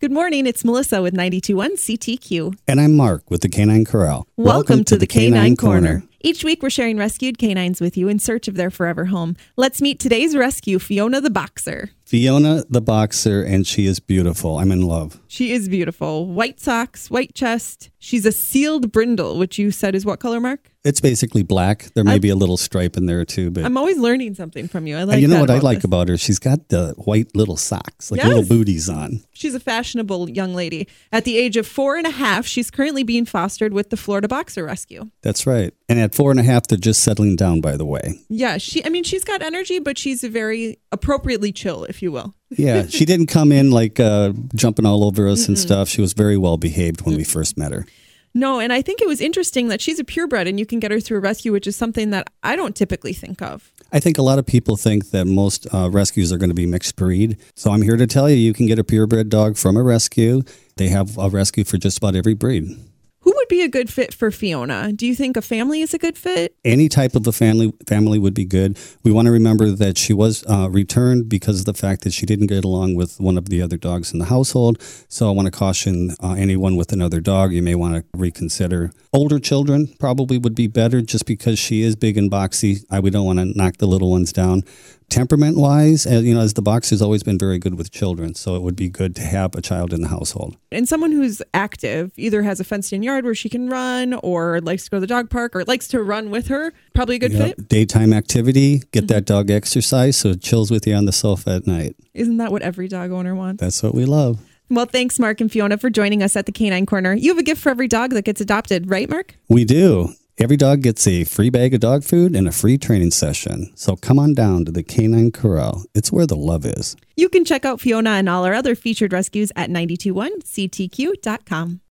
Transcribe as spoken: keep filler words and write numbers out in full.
Good morning, it's Melissa with ninety-two point one C T Q. And I'm Mark with the Canine Corral. Welcome, Welcome to, to the Canine, Canine Corner. Corner. Each week we're sharing rescued canines with you in search of their forever home. Let's meet today's rescue, Fiona the Boxer. Fiona the Boxer, and she is beautiful. I'm in love. She is beautiful. White socks, white chest. She's a sealed brindle, which you said is what color, Mark? It's basically black. There may I, be a little stripe in there too. But I'm always learning something from you. I like and you know that what I like this. about her? She's got the white little socks, like yes. little booties on. She's a fashionable young lady. At the age of four and a half, she's currently being fostered with the Florida Boxer Rescue. That's right. And at four and a half, they're just settling down, by the way. Yeah, she. I mean, she's got energy, but she's a very appropriately chill, if you will. Yeah, she didn't come in like uh, jumping all over us Mm-mm. and stuff. She was very well behaved when Mm-mm. we first met her. No, and I think it was interesting that she's a purebred and you can get her through a rescue, which is something that I don't typically think of. I think a lot of people think that most uh, rescues are going to be mixed breed. So I'm here to tell you, you can get a purebred dog from a rescue. They have a rescue for just about every breed. Who would be a good fit for Fiona? Do you think a family is a good fit? Any type of a family family would be good. We want to remember that she was uh, returned because of the fact that she didn't get along with one of the other dogs in the household. So I want to caution uh, anyone with another dog, you may want to reconsider. Older children probably would be better just because she is big and boxy. I, we don't want to knock the little ones down. Temperament-wise, as you know, as the Boxer's always been very good with children, so it would be good to have a child in the household. And someone who's active, either has a fenced-in yard where she can run, or likes to go to the dog park, or likes to run with her, probably a good yep. fit. Daytime activity, get mm-hmm. that dog exercise so it chills with you on the sofa at night. Isn't that what every dog owner wants? That's what we love. Well, thanks, Mark and Fiona, for joining us at the Canine Corner. You have a gift for every dog that gets adopted, right, Mark? We do. Every dog gets a free bag of dog food and a free training session. So come on down to the Canine Corral. It's where the love is. You can check out Fiona and all our other featured rescues at nine two one C T Q dot com.